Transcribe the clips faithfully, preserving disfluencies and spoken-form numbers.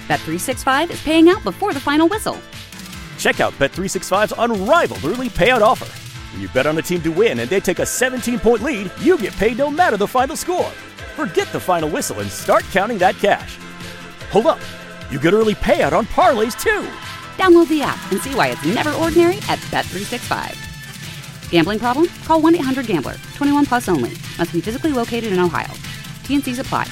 Bet three sixty-five is paying out before the final whistle. Check out Bet three sixty-five's unrivaled early payout offer. When you bet on a team to win and they take a seventeen-point lead, you get paid no matter the final score. Forget the final whistle and start counting that cash. Hold up. You get early payout on parlays, too. Download the app and see why it's never ordinary at Bet three sixty-five. Gambling problem? Call one eight hundred gambler. twenty-one plus only. Must be physically located in Ohio. T and C's apply.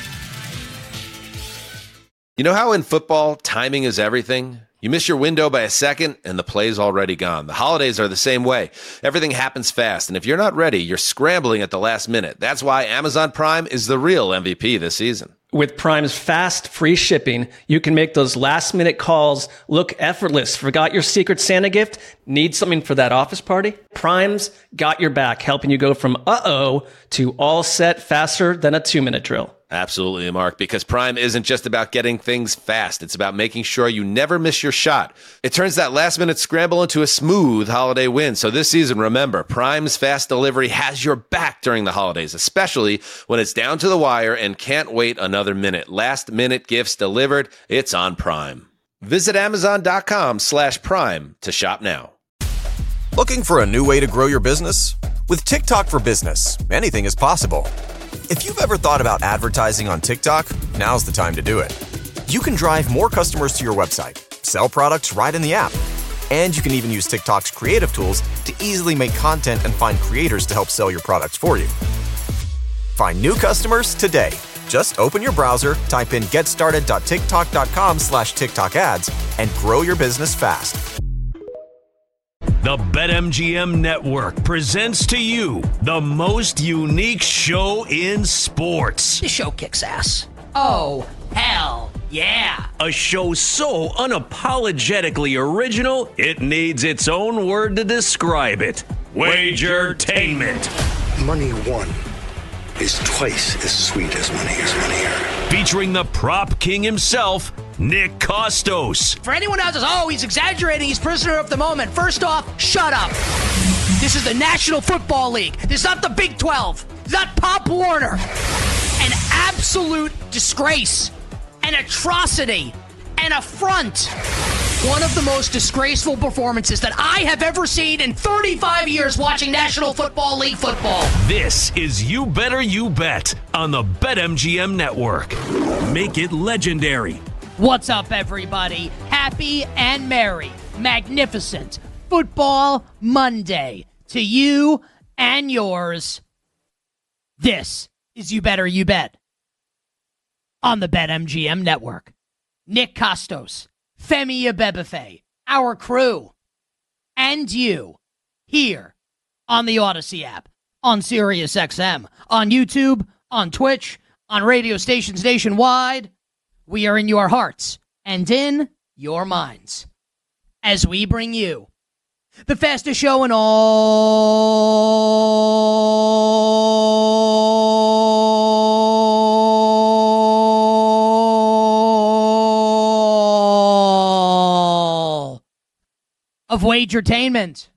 You know how in football, timing is everything? You miss your window by a second, and the play's already gone. The holidays are the same way. Everything happens fast, and if you're not ready, you're scrambling at the last minute. That's why Amazon Prime is the real M V P this season. With Prime's fast, free shipping, you can make those last-minute calls look effortless. Forgot your Secret Santa gift? Need something for that office party? Prime's got your back, helping you go from uh-oh to all set faster than a two-minute drill. Absolutely, Mark, because Prime isn't just about getting things fast. It's about making sure you never miss your shot. It turns that last-minute scramble into a smooth holiday win. So this season, remember, Prime's fast delivery has your back during the holidays, especially when it's down to the wire and can't wait another minute. Last-minute gifts delivered, it's on Prime. Visit Amazon.com slash Prime to shop now. Looking for a new way to grow your business? With TikTok for Business, anything is possible. If you've ever thought about advertising on TikTok, now's the time to do it. You can drive more customers to your website, sell products right in the app, and you can even use TikTok's creative tools to easily make content and find creators to help sell your products for you. Find new customers today. Just open your browser, type in getstarted.tiktok.com slash TikTok ads, and grow your business fast. The BetMGM Network presents to you the most unique show in sports. This show kicks ass. Oh, hell yeah. A show so unapologetically original, it needs its own word to describe it. Wagertainment. Money won is twice as sweet as money is money earned. Featuring the prop king himself, Nick Kostos. For anyone else says, oh, he's exaggerating, he's prisoner of the moment. First off, shut up. This is the National Football League. This is not the Big twelve. It's not Pop Warner. An absolute disgrace, an atrocity, an affront. One of the most disgraceful performances that I have ever seen in thirty-five years watching National Football League football. This is You Better You Bet on the BetMGM Network. Make it legendary. What's up, everybody? Happy and merry, magnificent Football Monday to you and yours. This is You Better You Bet on the BetMGM Network. Nick Kostos, Femi Abebefe, our crew, and you here on the Odyssey app, on SiriusXM, on YouTube, on Twitch, on radio stations nationwide. We are in your hearts and in your minds as we bring you the fastest show in all of Wagertainment.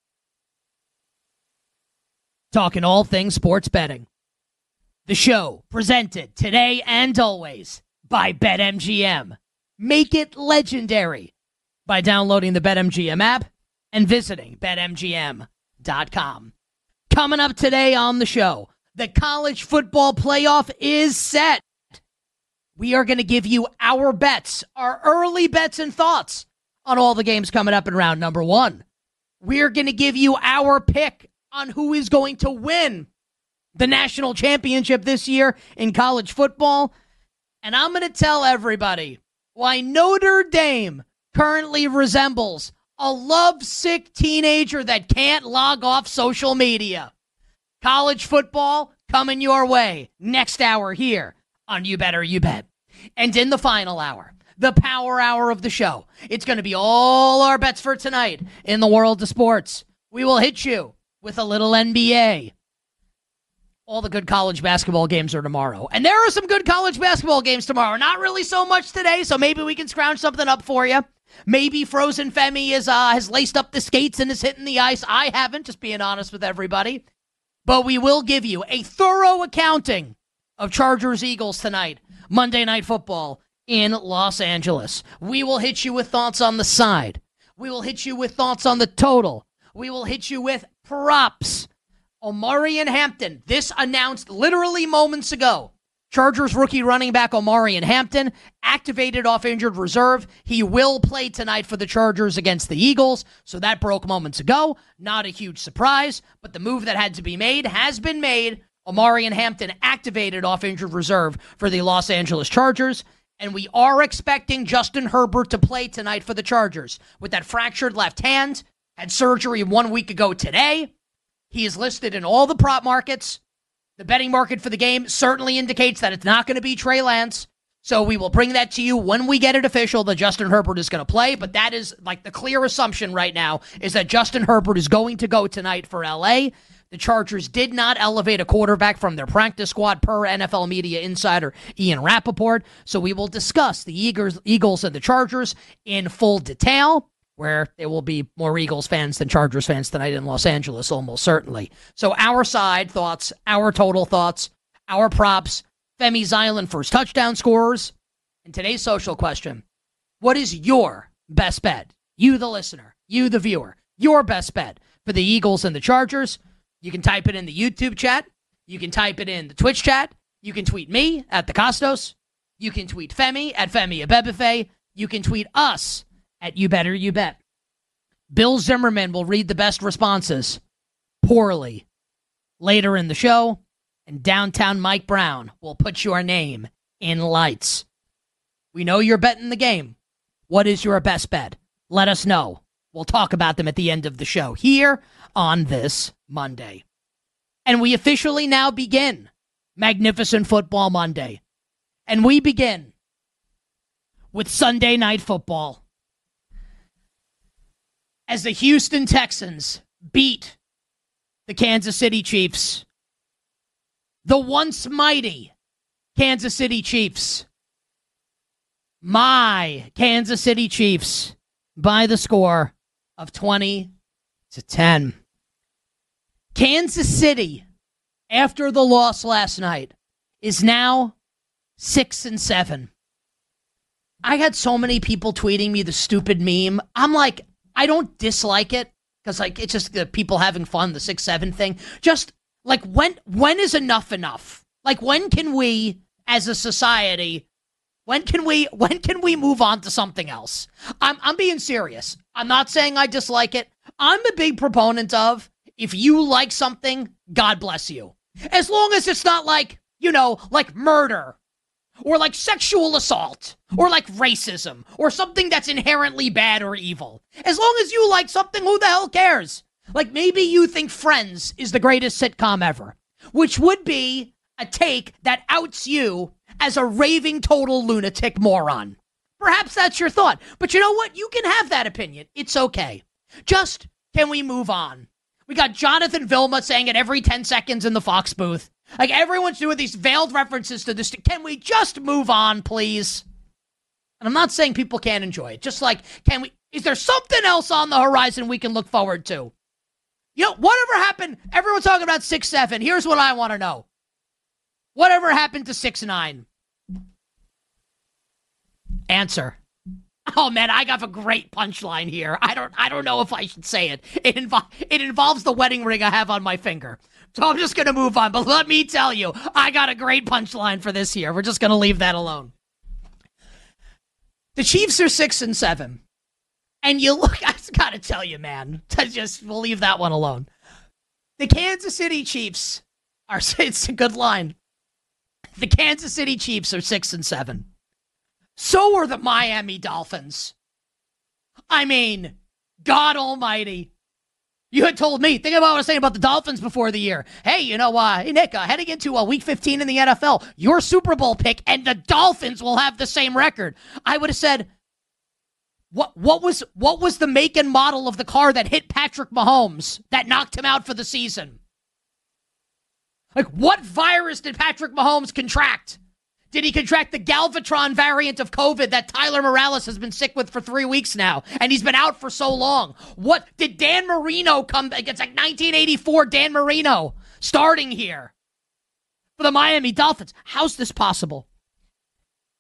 Talking all things sports betting. The show presented today and always by BetMGM. Make it legendary by downloading the BetMGM app and visiting Bet M G M dot com. Coming up today on the show, the college football playoff is set. We are going to give you our bets, our early bets and thoughts on all the games coming up in round number one. We're going to give you our pick on who is going to win the national championship this year in college football. And I'm going to tell everybody why Notre Dame currently resembles a lovesick teenager that can't log off social media. College football coming your way next hour here on You Better You Bet. And in the final hour, the power hour of the show, it's going to be all our bets for tonight in the world of sports. We will hit you with a little N B A. All the good college basketball games are tomorrow. And there are some good college basketball games tomorrow. Not really so much today, so maybe we can scrounge something up for you. Maybe Frozen Femi is, uh, has laced up the skates and is hitting the ice. I haven't, just being honest with everybody. But we will give you a thorough accounting of Chargers-Eagles tonight, Monday Night Football, in Los Angeles. We will hit you with thoughts on the side. We will hit you with thoughts on the total. We will hit you with props. Omarion Hampton, this announced literally moments ago. Chargers rookie running back Omarion Hampton activated off injured reserve. He will play tonight for the Chargers against the Eagles, so that broke moments ago. Not a huge surprise, but the move that had to be made has been made. Omarion Hampton activated off injured reserve for the Los Angeles Chargers, and we are expecting Justin Herbert to play tonight for the Chargers with that fractured left hand. Had surgery one week ago today. He is listed in all the prop markets. The betting market for the game certainly indicates that it's not going to be Trey Lance. So we will bring that to you when we get it official that Justin Herbert is going to play. But that is like the clear assumption right now is that Justin Herbert is going to go tonight for L A. The Chargers did not elevate a quarterback from their practice squad per N F L media insider Ian Rappaport. So we will discuss the Eagles, Eagles and the Chargers in full detail, where there will be more Eagles fans than Chargers fans tonight in Los Angeles, almost certainly. So our side thoughts, our total thoughts, our props, Femi Zylan first touchdown scorers, and today's social question. What is your best bet? You, the listener, you, the viewer, your best bet for the Eagles and the Chargers? You can type it in the YouTube chat. You can type it in the Twitch chat. You can tweet me at the Costos. You can tweet Femi at Femi Abebefe. You can tweet us at You Better You Bet. Bill Zimmerman will read the best responses poorly later in the show, and downtown Mike Brown will put your name in lights. We know you're betting the game. What is your best bet? Let us know. We'll talk about them at the end of the show here on this Monday. And we officially now begin Magnificent Football Monday. And we begin with Sunday Night Football, as the Houston Texans beat the Kansas City Chiefs. The once mighty Kansas City Chiefs. My Kansas City Chiefs by the score of twenty to ten. Kansas City, after the loss last night, is now six and seven. I had so many people tweeting me the stupid meme. I'm like, I don't dislike it because, like, it's just the people having fun, the six seven thing. Just, like, when when is enough enough? Like, when can we, as a society, when can we when can we move on to something else? I'm I'm being serious. I'm not saying I dislike it. I'm a big proponent of, if you like something, God bless you. As long as it's not like, you know, like murder, or like sexual assault, or like racism, or something that's inherently bad or evil. As long as you like something, who the hell cares? Like, maybe you think Friends is the greatest sitcom ever, which would be a take that outs you as a raving total lunatic moron. Perhaps that's your thought. But you know what? You can have that opinion. It's okay. Just, can we move on? We got Jonathan Vilma saying it every ten seconds in the Fox booth. Like, everyone's doing these veiled references to this. Can we just move on, please? And I'm not saying people can't enjoy it. Just like, can we, is there something else on the horizon we can look forward to? You know, whatever happened, everyone's talking about six seven. Here's what I want to know. Whatever happened to six nine? Answer. Oh man, I got a great punchline here. I don't I don't know if I should say it. It, invo- it involves the wedding ring I have on my finger. So I'm just going to move on. But let me tell you, I got a great punchline for this here. We're just going to leave that alone. The Chiefs are six and seven. And you look, I just got to tell you, man. Just, we'll leave that one alone. The Kansas City Chiefs are, it's a good line. The Kansas City Chiefs are six and seven. So are the Miami Dolphins. I mean, God almighty. You had told me, think about what I was saying about the Dolphins before the year. Hey, you know, uh, hey, Nick, uh, heading into uh, week fifteen in the N F L, your Super Bowl pick and the Dolphins will have the same record. I would have said, what what was what was the make and model of the car that hit Patrick Mahomes that knocked him out for the season? Like, what virus did Patrick Mahomes contract? Did he contract the Galvatron variant of COVID that Tyler Morales has been sick with for three weeks now, and he's been out for so long? What did Dan Marino come? It's like nineteen eighty-four Dan Marino starting here for the Miami Dolphins. How's this possible?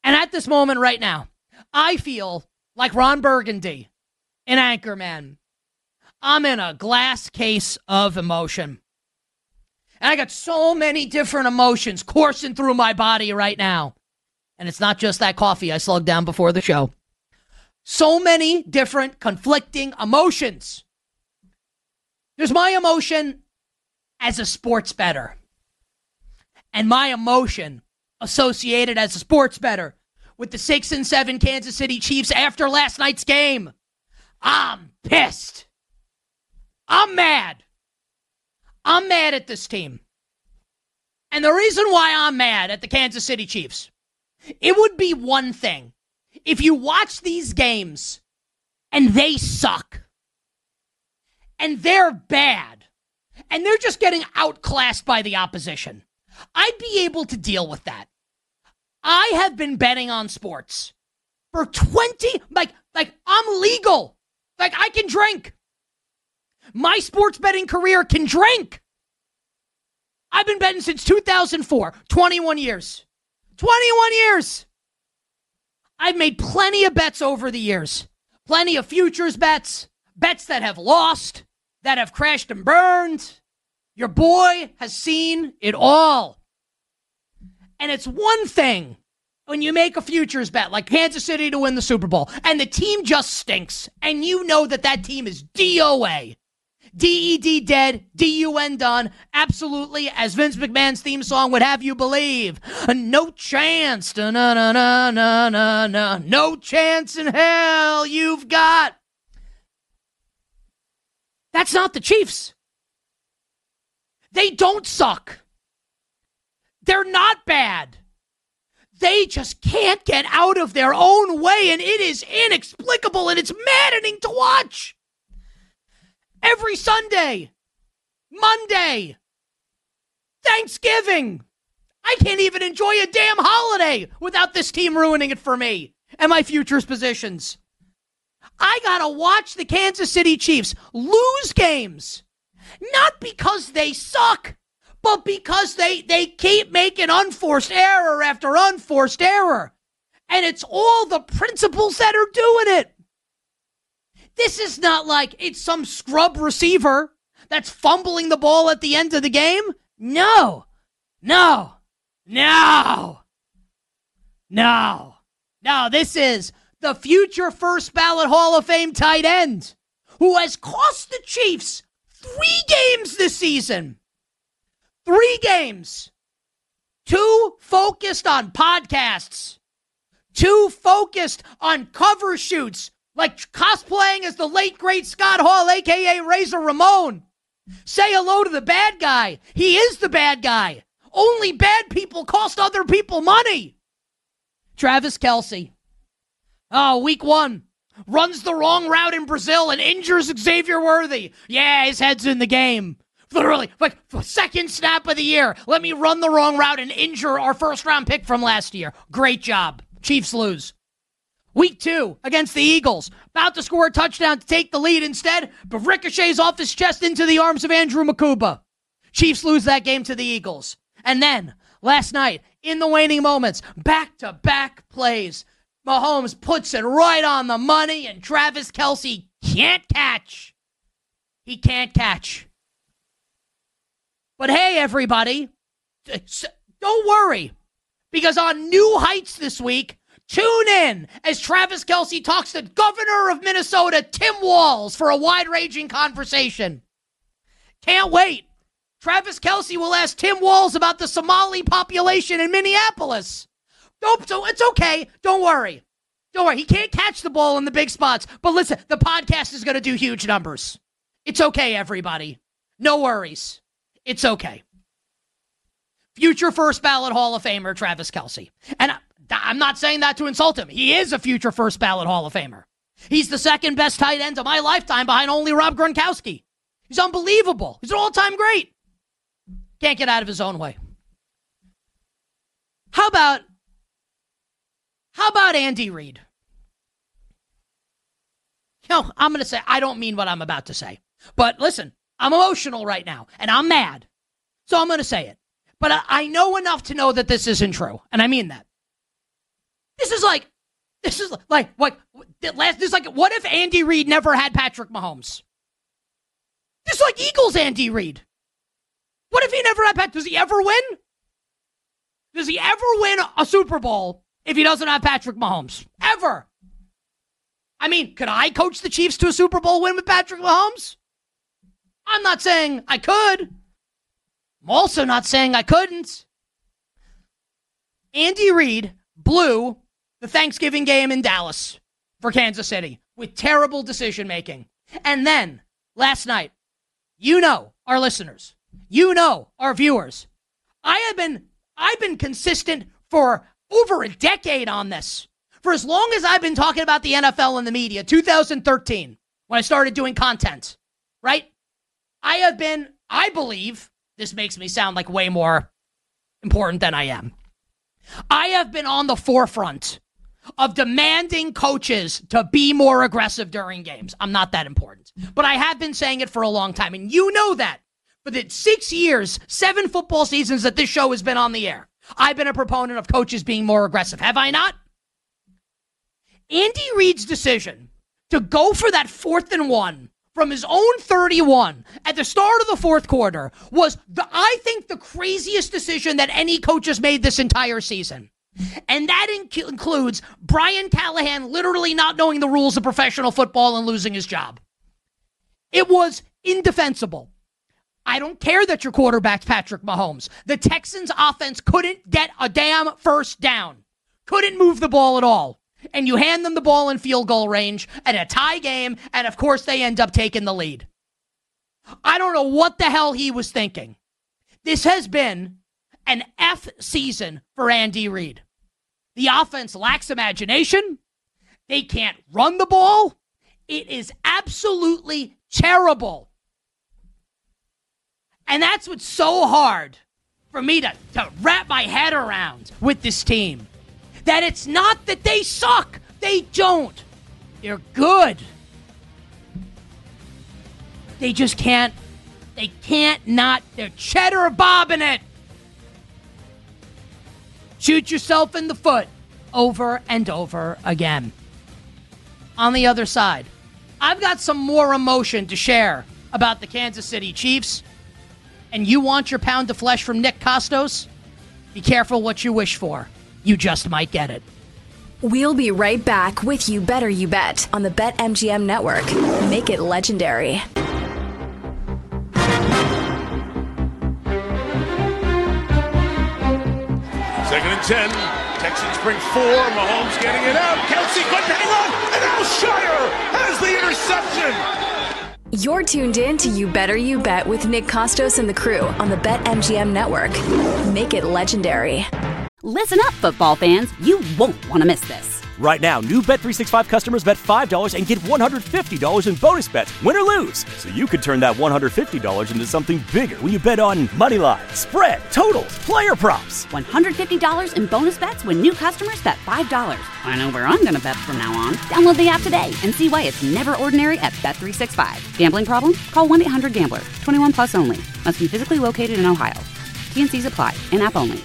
And at this moment right now, I feel like Ron Burgundy in Anchorman. I'm in a glass case of emotion. And I got so many different emotions coursing through my body right now. And it's not just that coffee I slugged down before the show. So many different conflicting emotions. There's my emotion as a sports bettor. And my emotion associated as a sports bettor with the six and seven Kansas City Chiefs after last night's game. I'm pissed. I'm mad. I'm mad at this team. And the reason why I'm mad at the Kansas City Chiefs, it would be one thing if you watch these games and they suck and they're bad and they're just getting outclassed by the opposition. I'd be able to deal with that. I have been betting on sports for twenty, like, like I'm legal. Like I can drink. My sports betting career can drink. I've been betting since two thousand four, twenty-one years. twenty-one years. I've made plenty of bets over the years. Plenty of futures bets, bets that have lost, that have crashed and burned. Your boy has seen it all. And it's one thing when you make a futures bet like Kansas City to win the Super Bowl and the team just stinks and you know that that team is D O A. D E D dead, D U N done, absolutely, as Vince McMahon's theme song would have you believe. No chance, na na na na na na, no chance in hell you've got. That's not the Chiefs. They don't suck. They're not bad. They just can't get out of their own way, and it is inexplicable, and it's maddening to watch. Every Sunday, Monday, Thanksgiving. I can't even enjoy a damn holiday without this team ruining it for me and my futures positions. I gotta watch the Kansas City Chiefs lose games, not because they suck, but because they, they keep making unforced error after unforced error. And it's all the principals that are doing it. This is not like it's some scrub receiver that's fumbling the ball at the end of the game. No, no, no, no, no. This is the future first ballot Hall of Fame tight end who has cost the Chiefs three games this season. Three games. Two focused on podcasts. Two focused on cover shoots. Like cosplaying as the late, great Scott Hall, a k a. Razor Ramon. Say hello to the bad guy. He is the bad guy. Only bad people cost other people money. Travis Kelce. Oh, week one. Runs the wrong route in Brazil and injures Xavier Worthy. Yeah, his head's in the game. Literally, like, second snap of the year. Let me run the wrong route and injure our first-round pick from last year. Great job. Chiefs lose. Week two against the Eagles. About to score a touchdown to take the lead instead, but ricochets off his chest into the arms of Andrew Makuba. Chiefs lose that game to the Eagles. And then, last night, in the waning moments, back-to-back plays. Mahomes puts it right on the money, and Travis Kelce can't catch. He can't catch. But hey, everybody, don't worry, because on New Heights this week, tune in as Travis Kelce talks to Governor of Minnesota, Tim Walz, for a wide-ranging conversation. Can't wait. Travis Kelce will ask Tim Walz about the Somali population in Minneapolis. Nope, so it's okay. Don't worry. Don't worry. He can't catch the ball in the big spots. But listen, the podcast is going to do huge numbers. It's okay, everybody. No worries. It's okay. Future first ballot Hall of Famer, Travis Kelce. And I, I'm not saying that to insult him. He is a future first ballot Hall of Famer. He's the second best tight end of my lifetime behind only Rob Gronkowski. He's unbelievable. He's an all-time great. Can't get out of his own way. How about, how about Andy Reid? You know, I'm going to say, I don't mean what I'm about to say. But listen, I'm emotional right now, and I'm mad. So I'm going to say it. But I, I know enough to know that this isn't true, and I mean that. This is like, this is like, like, last, this is like, what if Andy Reid never had Patrick Mahomes? This is like Eagles Andy Reid. What if he never had Patrick? Does he ever win? Does he ever win a Super Bowl if he doesn't have Patrick Mahomes? Ever. I mean, could I coach the Chiefs to a Super Bowl win with Patrick Mahomes? I'm not saying I could. I'm also not saying I couldn't. Andy Reid blew the Thanksgiving game in Dallas for Kansas City with terrible decision-making. And then, last night, you know, our listeners, you know, our viewers, I have been, I've been consistent for over a decade on this. For as long as I've been talking about the N F L in the media, two thousand thirteen, when I started doing content, right? I have been, I believe, this makes me sound like way more important than I am. I have been on the forefront of demanding coaches to be more aggressive during games. I'm not that important, but I have been saying it for a long time, and you know that. For the six years, seven football seasons that this show has been on the air, I've been a proponent of coaches being more aggressive. Have I not? Andy Reid's decision to go for that fourth and one from his own thirty-one at the start of the fourth quarter was, the, I think, the craziest decision that any coach has made this entire season. And that inc- includes Brian Callahan literally not knowing the rules of professional football and losing his job. It was indefensible. I don't care that your quarterback's Patrick Mahomes. The Texans' offense couldn't get a damn first down. Couldn't move the ball at all. And you hand them the ball in field goal range and a tie game, and of course they end up taking the lead. I don't know what the hell he was thinking. This has been an F season for Andy Reid. The offense lacks imagination. They can't run the ball. It is absolutely terrible. And that's what's so hard for me to, to wrap my head around with this team. That it's not that they suck. They don't. They're good. They just can't, they can't not, they're cheddar bobbing it. Shoot yourself in the foot over and over again. On the other side, I've got some more emotion to share about the Kansas City Chiefs. And you want your pound of flesh from Nick Kostos? Be careful what you wish for. You just might get it. We'll be right back with You Better You Bet on the BetMGM Network. Make it legendary. Second and ten. Texans bring four. Mahomes getting it out. Kelsey couldn't hang on. And Alshire has the interception. You're tuned in to You Better You Bet with Nick Kostos and the crew on the BetMGM Network. Make it legendary. Listen up, football fans. You won't want to miss this. Right now, new Bet three sixty-five customers bet five dollars and get one hundred fifty dollars in bonus bets, win or lose. So you could turn that one hundred fifty dollars into something bigger when you bet on money line, spread, totals, player props. one hundred fifty dollars in bonus bets when new customers bet five dollars. I know where I'm going to bet from now on. Download the app today and see why it's never ordinary at Bet three sixty-five. Gambling problem? Call one eight hundred gambler. twenty-one plus only. Must be physically located in Ohio. T N Cs apply. In-app only.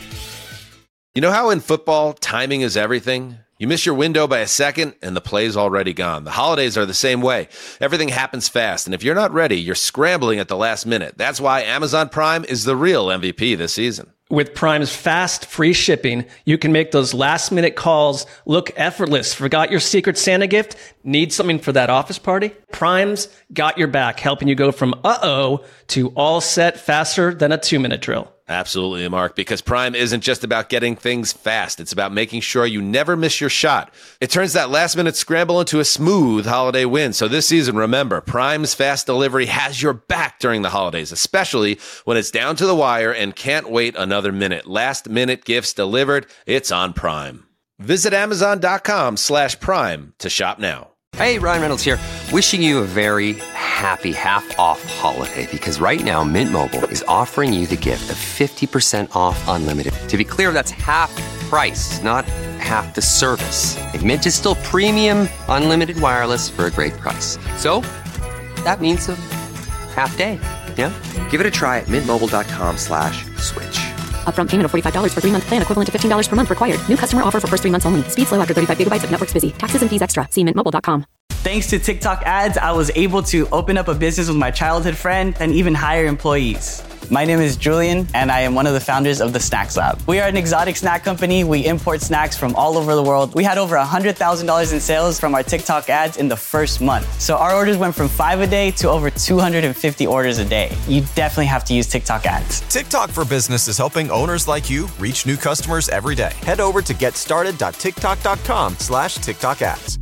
You know how in football, timing is everything? You miss your window by a second, and the play's already gone. The holidays are the same way. Everything happens fast, and if you're not ready, you're scrambling at the last minute. That's why Amazon Prime is the real M V P this season. With Prime's fast, free shipping, you can make those last-minute calls look effortless. Forgot your Secret Santa gift? Need something for that office party? Prime's got your back, helping you go from uh-oh to all set faster than a two-minute drill. Absolutely, Mark, because Prime isn't just about getting things fast. It's about making sure you never miss your shot. It turns that last-minute scramble into a smooth holiday win. So this season, remember, Prime's fast delivery has your back during the holidays, especially when it's down to the wire and can't wait another minute. Last-minute gifts delivered, it's on Prime. Visit Amazon.com slash Prime to shop now. Hey, Ryan Reynolds here, wishing you a very happy half-off holiday, because right now Mint Mobile is offering you the gift of fifty percent off unlimited. To be clear, that's half price, not half the service. And Mint is still premium unlimited wireless for a great price. So that means a half day, yeah? Give it a try at mintmobile.com slash switch. Upfront payment of forty-five dollars for three-month plan equivalent to fifteen dollars per month required. New customer offer for first three months only. Speed slow after thirty-five gigabytes if network's busy. Taxes and fees extra. See mint mobile dot com. Thanks to TikTok ads, I was able to open up a business with my childhood friend and even hire employees. My name is Julian, and I am one of the founders of the Snacks Lab. We are an exotic snack company. We import snacks from all over the world. We had over one hundred thousand dollars in sales from our TikTok ads in the first month. So our orders went from five a day to over two hundred fifty orders a day. You definitely have to use TikTok ads. TikTok for Business is helping owners like you reach new customers every day. Head over to getstarted.tiktok.com slash TikTok ads.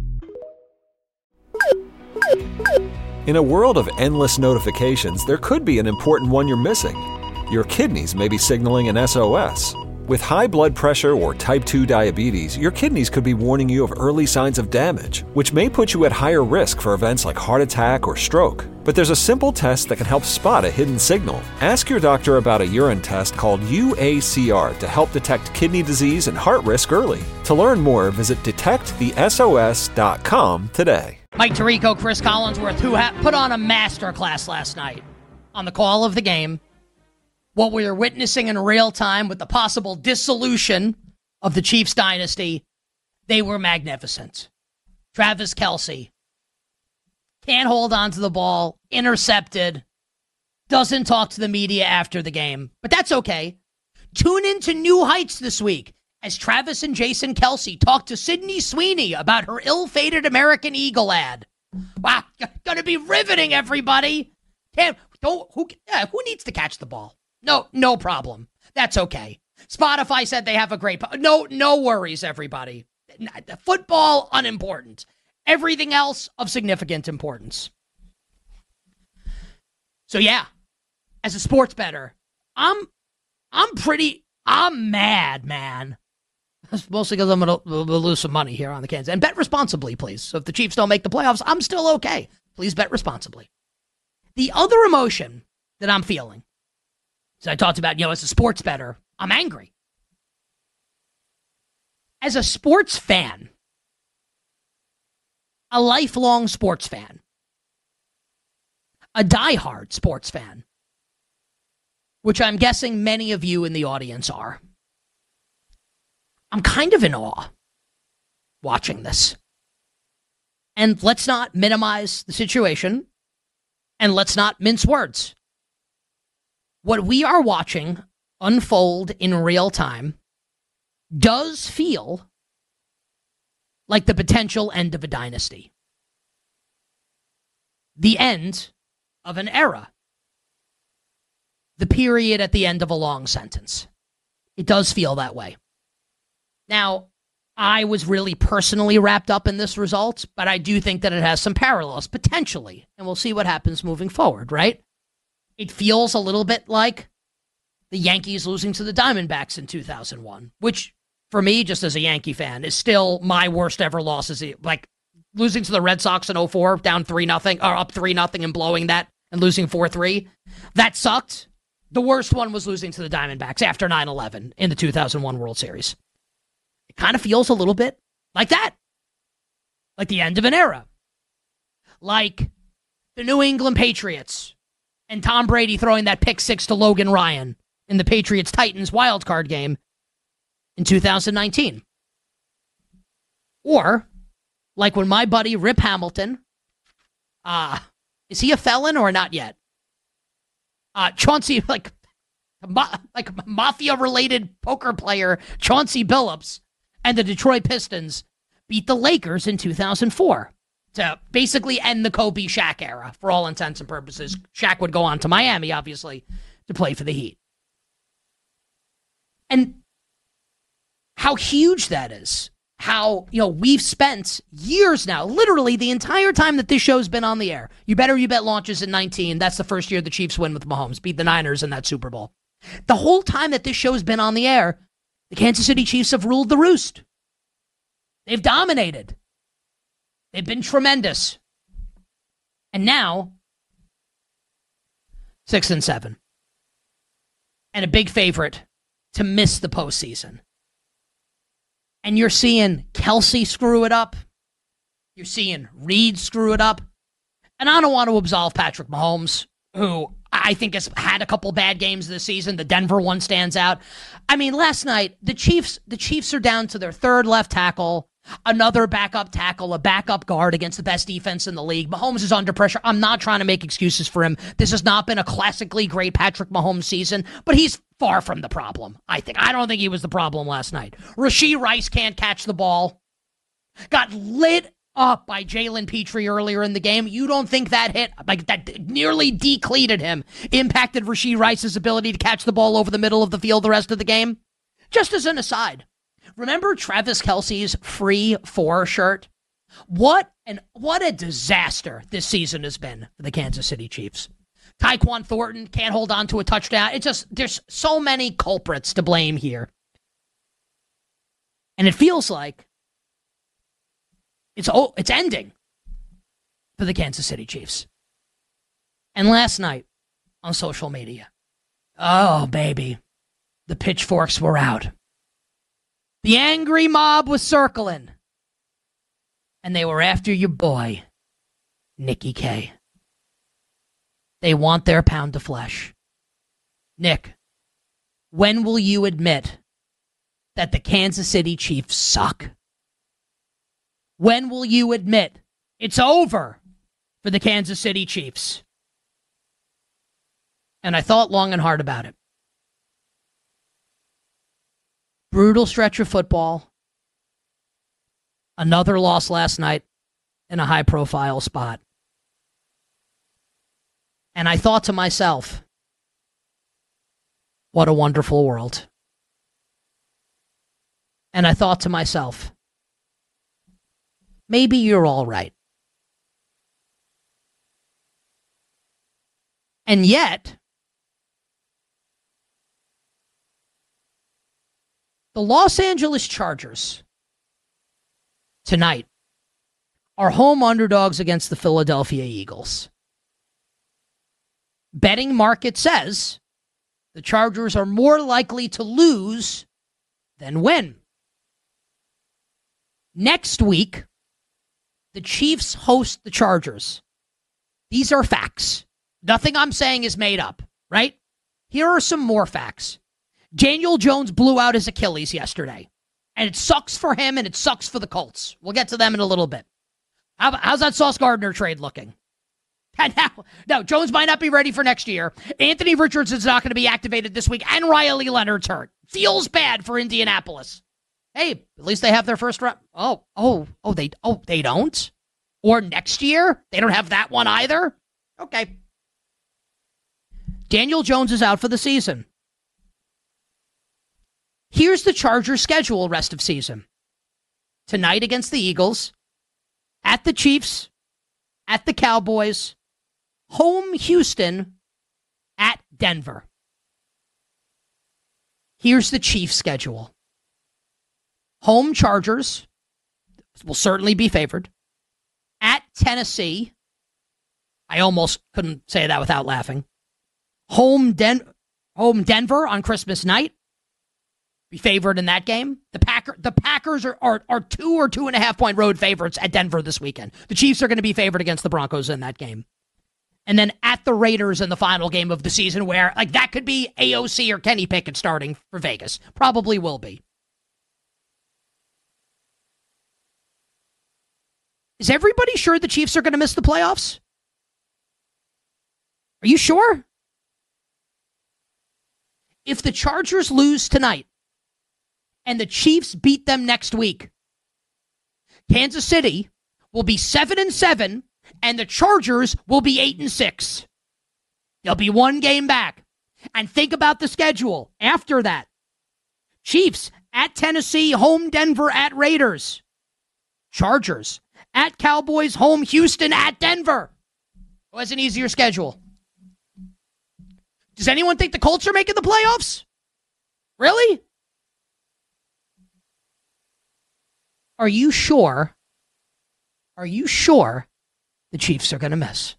In a world of endless notifications, there could be an important one you're missing. Your kidneys may be signaling an S O S. With high blood pressure or type two diabetes, your kidneys could be warning you of early signs of damage, which may put you at higher risk for events like heart attack or stroke. But there's a simple test that can help spot a hidden signal. Ask your doctor about a urine test called U A C R to help detect kidney disease and heart risk early. To learn more, visit detect the S O S dot com today. Mike Tirico, Chris Collinsworth, who ha- put on a masterclass last night on the call of the game. What we are witnessing in real time with the possible dissolution of the Chiefs dynasty, they were magnificent. Travis Kelce can't hold on to the ball, intercepted, doesn't talk to the media after the game, but that's okay. Tune into New Heights this week as Travis and Jason Kelce talk to Sydney Sweeney about her ill-fated American Eagle ad. Wow, gonna be riveting, everybody. Can't, don't, who, yeah, who needs to catch the ball? No, no problem. That's okay. Spotify said they have a great... Po- no, no worries, everybody. Football, unimportant. Everything else of significant importance. So yeah, as a sports bettor, I'm, I'm pretty... I'm mad, man. Mostly because I'm going to lose some money here on the Kansas. And bet responsibly, please. So if the Chiefs don't make the playoffs, I'm still okay. Please bet responsibly. The other emotion that I'm feeling, so I talked about, you know, as a sports bettor, I'm angry. As a sports fan, a lifelong sports fan, a diehard sports fan, which I'm guessing many of you in the audience are, I'm kind of in awe watching this. And let's not minimize the situation, and let's not mince words. What we are watching unfold in real time does feel like the potential end of a dynasty. The end of an era. The period at the end of a long sentence. It does feel that way. Now, I was really personally wrapped up in this result, but I do think that it has some parallels, potentially, and we'll see what happens moving forward, right? It feels a little bit like the Yankees losing to the Diamondbacks in two thousand one, which, for me, just as a Yankee fan, is still my worst ever loss. Is like losing to the Red Sox in oh four, down three nothing, or up three nothing and blowing that, and losing four three. That sucked. The worst one was losing to the Diamondbacks after nine eleven in the two thousand one World Series. It kind of feels a little bit like that. Like the end of an era. Like the New England Patriots and Tom Brady throwing that pick six to Logan Ryan in the Patriots-Titans wildcard game in two thousand nineteen. Or like when my buddy Rip Hamilton, uh, is he a felon or not yet? Uh, Chauncey, like, ma- like mafia-related poker player Chauncey Billups and the Detroit Pistons beat the Lakers in two thousand four to basically end the Kobe Shaq era for all intents and purposes. Shaq would go on to Miami, obviously, to play for the Heat. And how huge that is. How, you know, we've spent years now, literally the entire time that this show's been on the air. You Better You Bet launches in nineteen. That's the first year the Chiefs win with Mahomes, beat the Niners in that Super Bowl. The whole time that this show's been on the air, the Kansas City Chiefs have ruled the roost. They've dominated. They've been tremendous. And now, six and seven. And a big favorite to miss the postseason. And you're seeing Kelce screw it up. You're seeing Reed screw it up. And I don't want to absolve Patrick Mahomes, who I I think has had a couple bad games this season. The Denver one stands out. I mean, last night, the Chiefs, the Chiefs are down to their third left tackle, another backup tackle, a backup guard against the best defense in the league. Mahomes is under pressure. I'm not trying to make excuses for him. This has not been a classically great Patrick Mahomes season, but he's far from the problem, I think. I don't think he was the problem last night. Rashee Rice can't catch the ball. Got lit up by Jalen Petrie earlier in the game. You don't think that hit, like that nearly decleated him, impacted Rashee Rice's ability to catch the ball over the middle of the field the rest of the game? Just as an aside, remember Travis Kelce's free four shirt? What and what a disaster this season has been for the Kansas City Chiefs. Tyquan Thornton can't hold on to a touchdown. It's just, there's so many culprits to blame here. And it feels like it's oh, it's ending for the Kansas City Chiefs. And last night on social media, oh, baby, the pitchforks were out. The angry mob was circling. And they were after your boy, Nicky K. They want their pound of flesh. Nick, when will you admit that the Kansas City Chiefs suck? When will you admit it's over for the Kansas City Chiefs? And I thought long and hard about it. Brutal stretch of football. Another loss last night in a high-profile spot. And I thought to myself, what a wonderful world. And I thought to myself, maybe you're all right. And yet, the Los Angeles Chargers tonight are home underdogs against the Philadelphia Eagles. Betting market says the Chargers are more likely to lose than win. Next week, the Chiefs host the Chargers. These are facts. Nothing I'm saying is made up, right? Here are some more facts. Daniel Jones blew out his Achilles yesterday. And it sucks for him and it sucks for the Colts. We'll get to them in a little bit. How, how's that Sauce Gardner trade looking? And now, no, Jones might not be ready for next year. Anthony Richardson's not going to be activated this week. And Riley Leonard's hurt. Feels bad for Indianapolis. Hey, at least they have their first round. Oh, oh, oh, they, oh, they don't? Or next year? They don't have that one either? Okay. Daniel Jones is out for the season. Here's the Chargers' schedule rest of season. Tonight against the Eagles, at the Chiefs, at the Cowboys, home Houston, at Denver. Here's the Chiefs' schedule. Home Chargers will certainly be favored. At Tennessee, I almost couldn't say that without laughing. Home, Den- home Denver on Christmas night. Be favored in that game. The Packer, the Packers are, are are two or two and a half point road favorites at Denver this weekend. The Chiefs are going to be favored against the Broncos in that game. And then at the Raiders in the final game of the season where, like, that could be A O C or Kenny Pickett starting for Vegas. Probably will be. Is everybody sure the Chiefs are going to miss the playoffs? Are you sure? If the Chargers lose tonight, and the Chiefs beat them next week, Kansas City will be seven and seven, and the Chargers will be eight and six. They'll be one game back. And think about the schedule after that. Chiefs at Tennessee, home Denver, at Raiders. Chargers at Cowboys, home Houston, at Denver. Who has an easier schedule? Does anyone think the Colts are making the playoffs? Really? Are you sure? Are you sure the Chiefs are going to miss?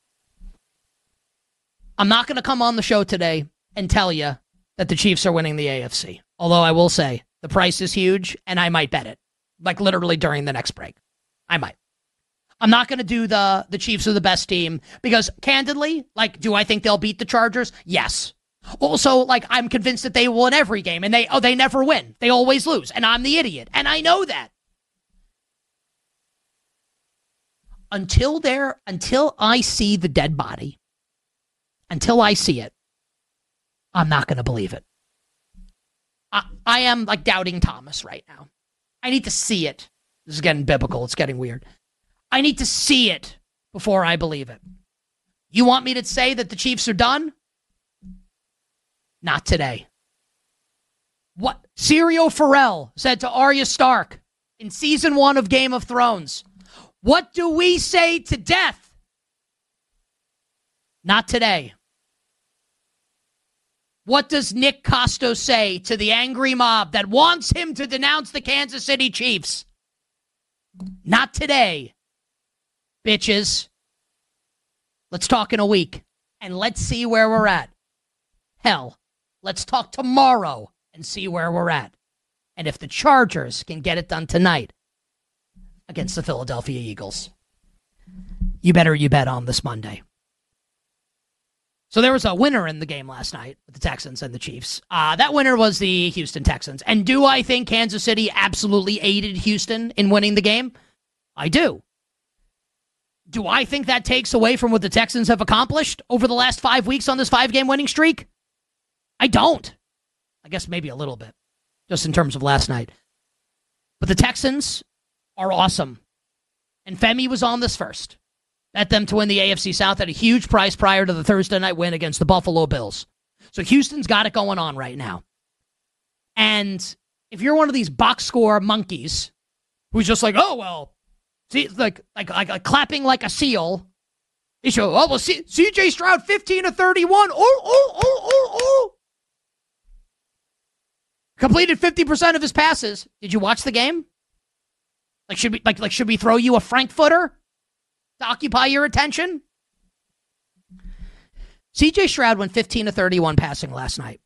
I'm not going to come on the show today and tell you that the Chiefs are winning the A F C. Although I will say the price is huge and I might bet it. Like literally during the next break. I might. I'm not going to do the the Chiefs are the best team because, candidly, like, do I think they'll beat the Chargers? Yes. Also, like, I'm convinced that they will win every game, and they oh they never win. They always lose, and I'm the idiot, and I know that. Until there, until I see the dead body, until I see it, I'm not going to believe it. I, I am like doubting Thomas right now. I need to see it. This is getting biblical. It's getting weird. I need to see it before I believe it. You want me to say that the Chiefs are done? Not today. What Sirio Farrell said to Arya Stark in season one of Game of Thrones. What do we say to death? Not today. What does Nick Kostos say to the angry mob that wants him to denounce the Kansas City Chiefs? Not today, bitches. Let's talk in a week, and let's see where we're at. Hell, let's talk tomorrow and see where we're at. And if the Chargers can get it done tonight against the Philadelphia Eagles, you better you bet on this Monday. So there was a winner in the game last night with the Texans and the Chiefs. Uh, that winner was the Houston Texans. And do I think Kansas City absolutely aided Houston in winning the game? I do. Do I think that takes away from what the Texans have accomplished over the last five weeks on this five-game winning streak? I don't. I guess maybe a little bit, just in terms of last night. But the Texans are awesome. And Femi was on this first. Bet them to win the A F C South at a huge price prior to the Thursday night win against the Buffalo Bills. So Houston's got it going on right now. And if you're one of these box score monkeys who's just like, oh, well, see, like, like, like, like clapping like a seal, you show, oh, well, C- C.J. Stroud fifteen to thirty-one. Oh, oh, oh, oh, oh. Completed fifty percent of his passes. Did you watch the game? Like, should we, like, like, should we throw you a Frankfurter to occupy your attention? C J. Stroud went fifteen to thirty-one passing last night.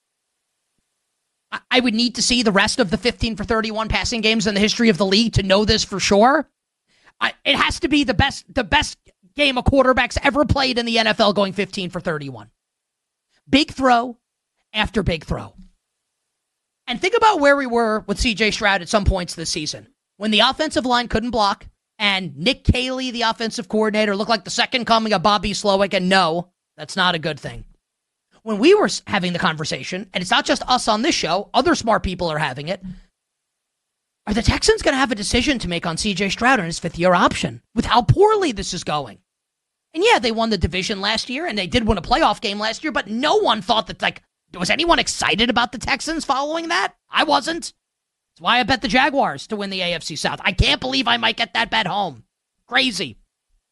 I, I would need to see the rest of the fifteen for thirty-one passing games in the history of the league to know this for sure. I, it has to be the best, the best game a quarterback's ever played in the N F L going fifteen for thirty-one. Big throw after big throw. And think about where we were with C J. Stroud at some points this season, when the offensive line couldn't block, and Nick Caley, the offensive coordinator, looked like the second coming of Bobby Slowick, and no, that's not a good thing. When we were having the conversation, and it's not just us on this show, other smart people are having it, are the Texans going to have a decision to make on C J. Stroud and his fifth-year option with how poorly this is going? And yeah, they won the division last year, and they did win a playoff game last year, but no one thought that, like, was anyone excited about the Texans following that? I wasn't. That's why I bet the Jaguars to win the A F C South. I can't believe I might get that bet home. Crazy.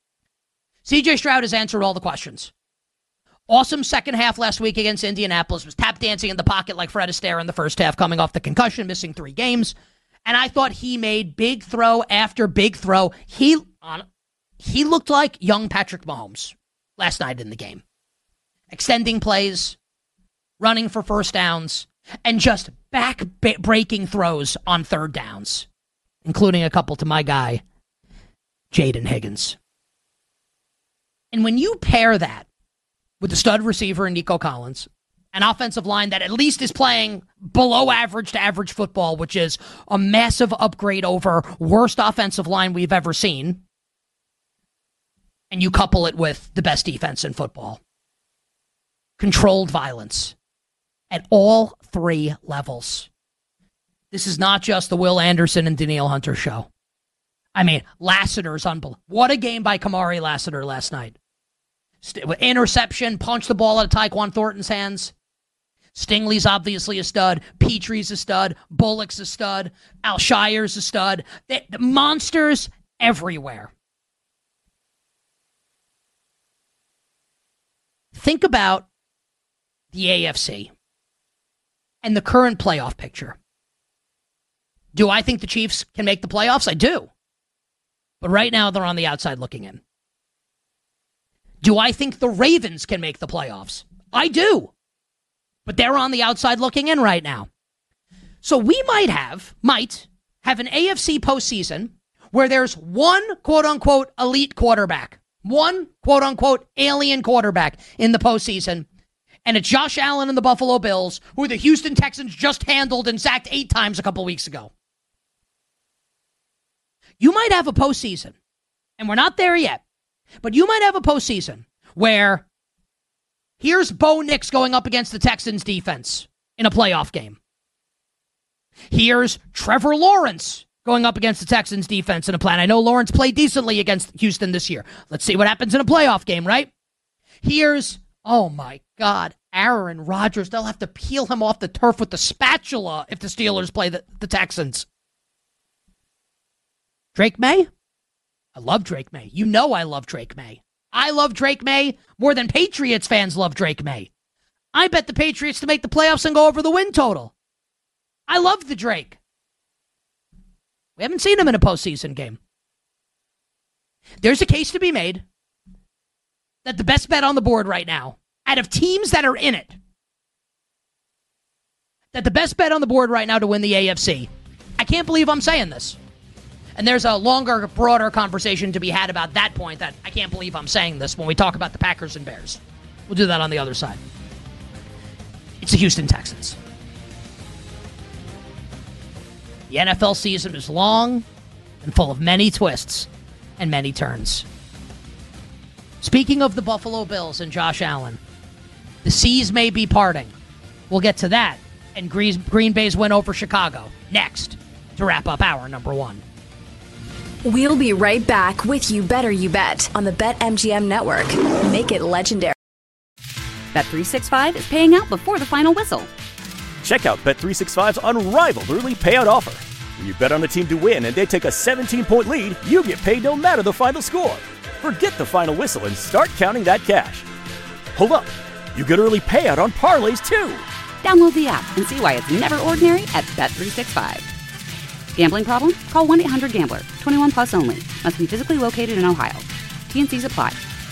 C J. Stroud has answered all the questions. Awesome second half last week against Indianapolis. Was tap dancing in the pocket like Fred Astaire in the first half, coming off the concussion, missing three games. And I thought he made big throw after big throw. He, on, he looked like young Patrick Mahomes last night in the game. Extending plays, running for first downs, and just back-breaking throws on third downs, including a couple to my guy, Jaden Higgins. And when you pair that with the stud receiver Nico Collins, an offensive line that at least is playing below average to average football, which is a massive upgrade over worst offensive line we've ever seen, and you couple it with the best defense in football, controlled violence at all three levels. This is not just the Will Anderson and Danielle Hunter show. I mean, Lassiter's unbelievable. What a game by Kamari Lassiter last night. St- interception, punched the ball out of Tyquan Thornton's hands. Stingley's obviously a stud. Petrie's a stud. Bullock's a stud. Alshire's a stud. The, the monsters everywhere. Think about the A F C and the current playoff picture. Do I think the Chiefs can make the playoffs? I do. But right now, they're on the outside looking in. Do I think the Ravens can make the playoffs? I do. But they're on the outside looking in right now. So we might have, might have an A F C postseason where there's one quote-unquote elite quarterback, one quote-unquote alien quarterback in the postseason, and it's Josh Allen and the Buffalo Bills, who the Houston Texans just handled and sacked eight times a couple weeks ago. You might have a postseason, and we're not there yet, but you might have a postseason where here's Bo Nix going up against the Texans defense in a playoff game. Here's Trevor Lawrence going up against the Texans defense in a plan. I know Lawrence played decently against Houston this year. Let's see what happens in a playoff game, right? Here's, oh my God, Aaron Rodgers. They'll have to peel him off the turf with the spatula if the Steelers play the, the Texans. Drake May? I love Drake May. You know I love Drake May. I love Drake May more than Patriots fans love Drake May. I bet the Patriots to make the playoffs and go over the win total. I love the Drake. We haven't seen him in a postseason game. There's a case to be made that the best bet on the board right now, out of teams that are in it, that the best bet on the board right now to win the A F C, I can't believe I'm saying this. And there's a longer, broader conversation to be had about that point that I can't believe I'm saying this when we talk about the Packers and Bears. We'll do that on the other side. It's the Houston Texans. The N F L season is long and full of many twists and many turns. Speaking of the Buffalo Bills and Josh Allen, the seas may be parting. We'll get to that and Green Bay's win over Chicago next to wrap up hour number one. We'll be right back with You Better You Bet on the BetMGM Network. Make it legendary. Bet three sixty-five is paying out before the final whistle. Check out Bet three sixty-five's unrivaled early payout offer. When you bet on a team to win and they take a seventeen-point lead, you get paid no matter the final score. Forget the final whistle and start counting that cash. Hold up. You get early payout on parlays, too. Download the app and see why it's never ordinary at Bet three sixty-five. Gambling problem? Call one eight hundred gambler. twenty-one plus only. Must be physically located in Ohio. T and C's apply.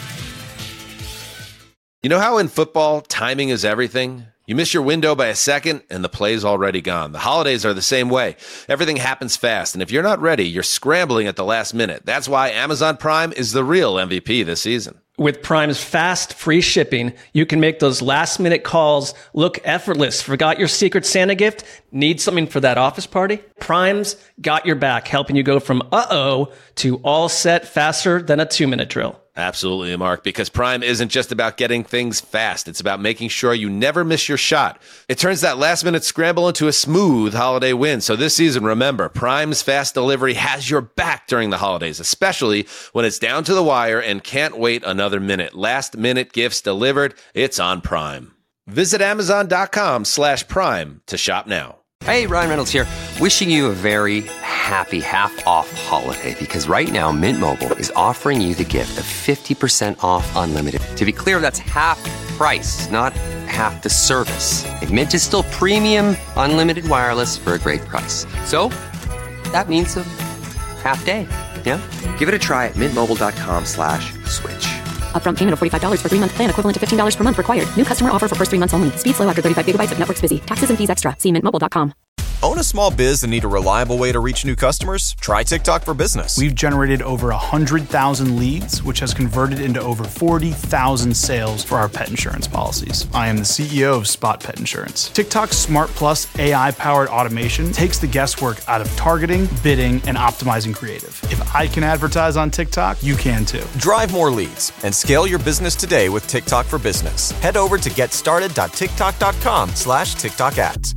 You know how in football, timing is everything? You miss your window by a second, and the play's already gone. The holidays are the same way. Everything happens fast, and if you're not ready, you're scrambling at the last minute. That's why Amazon Prime is the real M V P this season. With Prime's fast, free shipping, you can make those last-minute calls look effortless. Forgot your Secret Santa gift? Need something for that office party? Prime's got your back, helping you go from uh-oh to all set faster than a two-minute drill. Absolutely, Mark, because Prime isn't just about getting things fast. It's about making sure you never miss your shot. It turns that last-minute scramble into a smooth holiday win. So this season, remember, Prime's fast delivery has your back during the holidays, especially when it's down to the wire and can't wait another minute. Last-minute gifts delivered. It's on Prime. Visit Amazon.com slash Prime to shop now. Hey, Ryan Reynolds here. Wishing you a very happy half-off holiday because right now Mint Mobile is offering you the gift of fifty percent off unlimited. To be clear, that's half price, not half the service. And Mint is still premium unlimited wireless for a great price. So that means a half day, yeah? Give it a try at mintmobile.com slash switch. Upfront payment of forty-five dollars for three-month plan equivalent to fifteen dollars per month required. New customer offer for first three months only. Speed slow after thirty-five gigabytes if network's busy. Taxes and fees extra. See mint mobile dot com. Own a small biz and need a reliable way to reach new customers? Try TikTok for Business. We've generated over one hundred thousand leads, which has converted into over forty thousand sales for our pet insurance policies. I am the C E O of Spot Pet Insurance. TikTok's Smart Plus A I-powered automation takes the guesswork out of targeting, bidding, and optimizing creative. If I can advertise on TikTok, you can too. Drive more leads and scale your business today with TikTok for Business. Head over to getstarted.tiktok.com slash TikTok ads.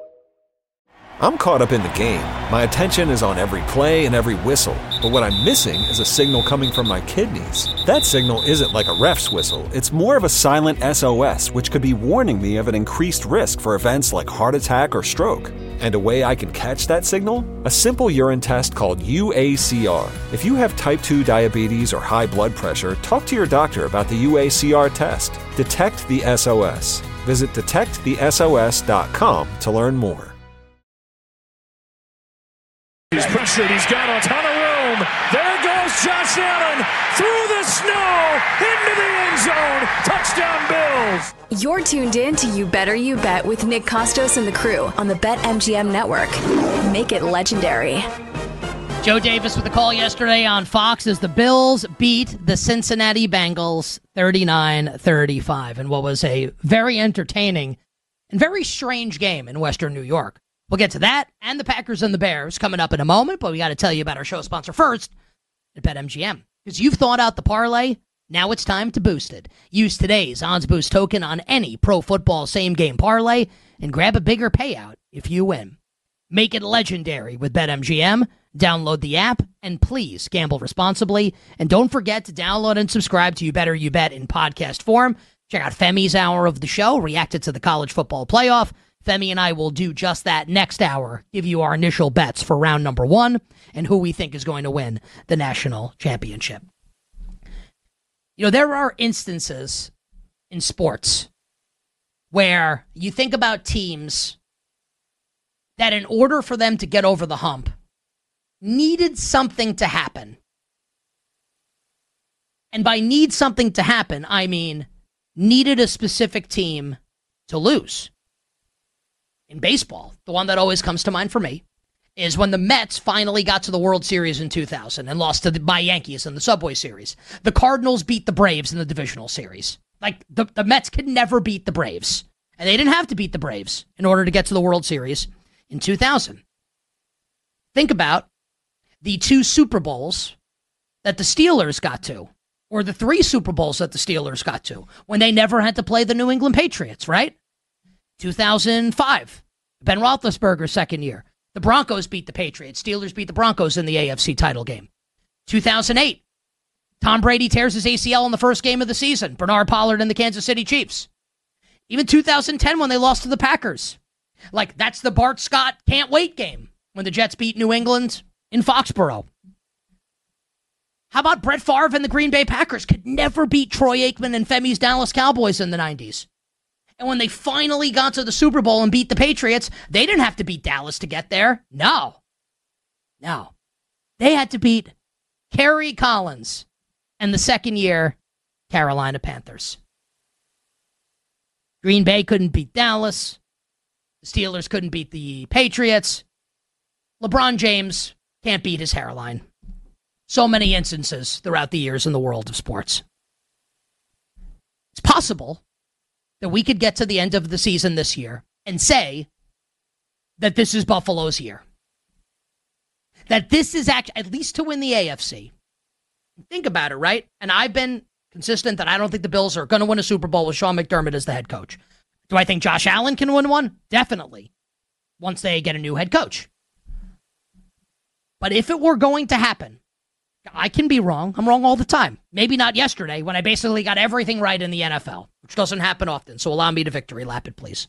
I'm caught up in the game. My attention is on every play and every whistle. But what I'm missing is a signal coming from my kidneys. That signal isn't like a ref's whistle. It's more of a silent S O S, which could be warning me of an increased risk for events like heart attack or stroke. And a way I can catch that signal? A simple urine test called U A C R. If you have type two diabetes or high blood pressure, talk to your doctor about the U A C R test. Detect the S O S. Visit detect the S O S dot com to learn more. He's pressured. He's got a ton of room. There goes Josh Allen through the snow into the end zone. Touchdown, Bills. You're tuned in to You Better You Bet with Nick Costos and the crew on the BetMGM Network. Make it legendary. Joe Davis with the call yesterday on Fox as the Bills beat the Cincinnati Bengals thirty-nine thirty-five in what was a very entertaining and very strange game in Western New York. We'll get to that and the Packers and the Bears coming up in a moment, but we got to tell you about our show sponsor first at BetMGM. Because you've thought out the parlay, now it's time to boost it. Use today's Odds Boost token on any pro football same-game parlay and grab a bigger payout if you win. Make it legendary with BetMGM. Download the app, and please gamble responsibly. And don't forget to download and subscribe to You Better You Bet in podcast form. Check out Femi's hour of the show, reacted to the college football playoff. Femi and I will do just that next hour, give you our initial bets for round number one and who we think is going to win the national championship. You know, there are instances in sports where you think about teams that in order for them to get over the hump, needed something to happen. And by need something to happen, I mean needed a specific team to lose. In baseball, the one that always comes to mind for me is when the Mets finally got to the World Series in two thousand and lost to the, my Yankees in the Subway Series. The Cardinals beat the Braves in the divisional series. Like, the, the Mets could never beat the Braves. And they didn't have to beat the Braves in order to get to the World Series in two thousand. Think about the two Super Bowls that the Steelers got to, or the three Super Bowls that the Steelers got to, when they never had to play the New England Patriots, right? two thousand five, Ben Roethlisberger's second year. The Broncos beat the Patriots. Steelers beat the Broncos in the A F C title game. two thousand eight, Tom Brady tears his A C L in the first game of the season. Bernard Pollard and the Kansas City Chiefs. Even two thousand ten when they lost to the Packers. Like, that's the Bart Scott can't wait game when the Jets beat New England in Foxborough. How about Brett Favre and the Green Bay Packers could never beat Troy Aikman and Femi's Dallas Cowboys in the nineties. And when they finally got to the Super Bowl and beat the Patriots, they didn't have to beat Dallas to get there. No. No. They had to beat Kerry Collins and the second year Carolina Panthers. Green Bay couldn't beat Dallas. The Steelers couldn't beat the Patriots. LeBron James can't beat his hairline. So many instances throughout the years in the world of sports. It's possible that we could get to the end of the season this year and say that this is Buffalo's year. That this is actually, at least to win the A F C. Think about it, right? And I've been consistent that I don't think the Bills are going to win a Super Bowl with Sean McDermott as the head coach. Do I think Josh Allen can win one? Definitely. Once they get a new head coach. But if it were going to happen, I can be wrong. I'm wrong all the time. Maybe not yesterday when I basically got everything right in the N F L, which doesn't happen often. So allow me to victory lap it, please.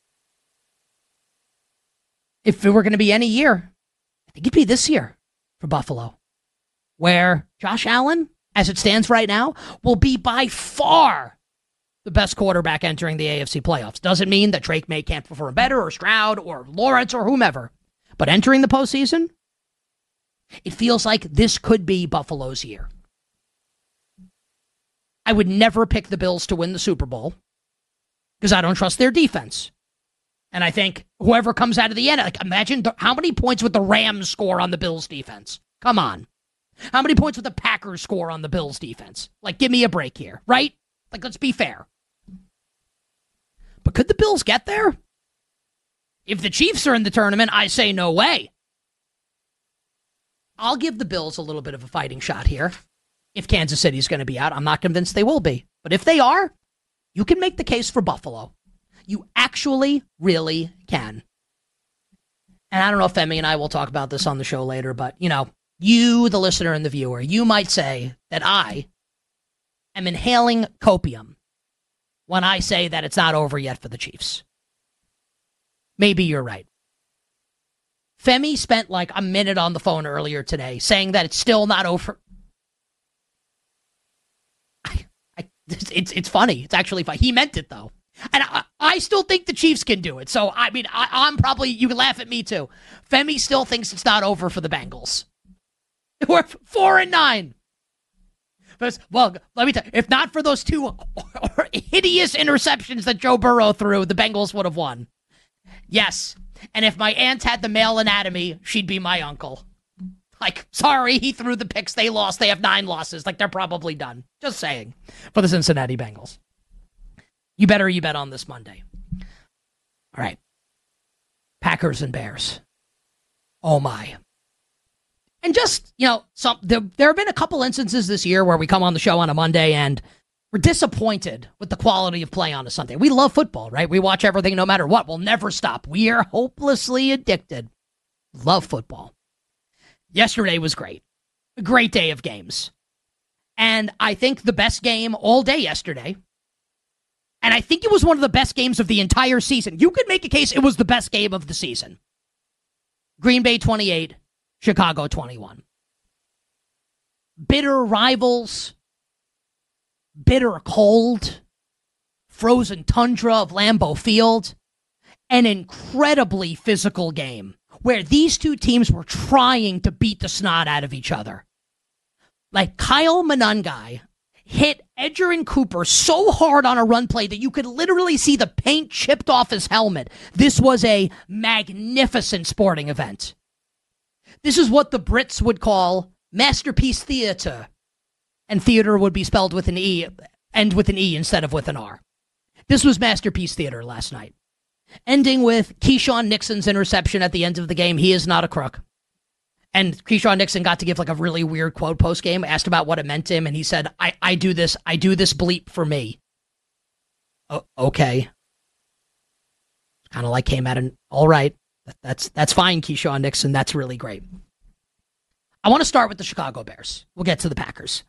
If it were going to be any year, I think it'd be this year for Buffalo, where Josh Allen, as it stands right now, will be by far the best quarterback entering the A F C playoffs. Doesn't mean that Drake May can't perform better, or Stroud, or Lawrence, or whomever. But entering the postseason, it feels like this could be Buffalo's year. I would never pick the Bills to win the Super Bowl because I don't trust their defense. And I think whoever comes out of the end, like, imagine the, how many points would the Rams score on the Bills defense? Come on. How many points would the Packers score on the Bills defense? Like, give me a break here, right? Like, let's be fair. But could the Bills get there? If the Chiefs are in the tournament, I say no way. I'll give the Bills a little bit of a fighting shot here. If Kansas City is going to be out, I'm not convinced they will be. But if they are, you can make the case for Buffalo. You actually really can. And I don't know if Femi and I will talk about this on the show later, but, you know, you, the listener and the viewer, you might say that I am inhaling copium when I say that it's not over yet for the Chiefs. Maybe you're right. Femi spent like a minute on the phone earlier today saying that it's still not over. I, I, it's it's funny. It's actually funny. He meant it, though. And I, I still think the Chiefs can do it. So, I mean, I, I'm probably, you can laugh at me, too. Femi still thinks it's not over for the Bengals. We're four and nine. But, well, let me tell you, if not for those two hideous interceptions that Joe Burrow threw, the Bengals would have won. Yes. And if my aunt had the male anatomy, she'd be my uncle. Like, sorry, he threw the picks. They lost. They have nine losses. Like, they're probably done. Just saying. For the Cincinnati Bengals. You better you bet on this Monday. All right. Packers and Bears. Oh, my. And just, you know, some there, there have been a couple instances this year where we come on the show on a Monday and we're disappointed with the quality of play on a Sunday. We love football, right? We watch everything no matter what. We'll never stop. We are hopelessly addicted. Love football. Yesterday was great. A great day of games. And I think the best game all day yesterday. And I think it was one of the best games of the entire season. You could make a case it was the best game of the season. Green Bay twenty-eight, Chicago twenty-one. Bitter rivals. Bitter cold. Frozen tundra of Lambeau Field. An incredibly physical game where these two teams were trying to beat the snot out of each other. Like Kyle Monangai hit Edgerrin Cooper so hard on a run play that you could literally see the paint chipped off his helmet. This was a magnificent sporting event. This is what the Brits would call masterpiece theater. And theater would be spelled with an E, and with an E instead of with an R. This was masterpiece theater last night. Ending with Keyshawn Nixon's interception at the end of the game. He is not a crook. And Keyshawn Nixon got to give like a really weird quote post-game, asked about what it meant to him, and he said, I, I do this, I do this bleep for me. Oh, okay. Kind of like came at an, all right, that's, that's fine, Keyshawn Nixon, that's really great. I want to start with the Chicago Bears. We'll get to the Packers.